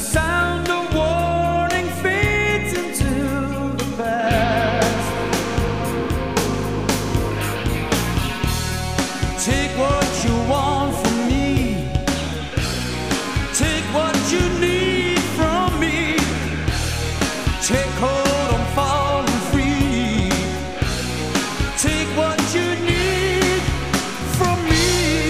sound of warning fades into the past. Take what you want from me, take what you need from me. Take hold, I'm falling free. Take what you need from me.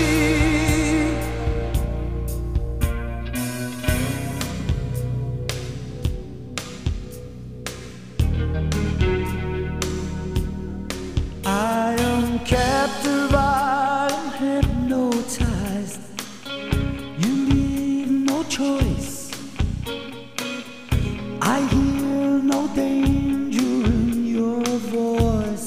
I am captive, I am hypnotized. You leave no choice. I hear no danger in your voice.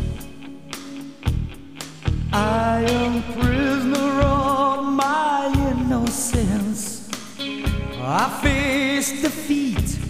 I am prisoner of my innocence. I face defeat.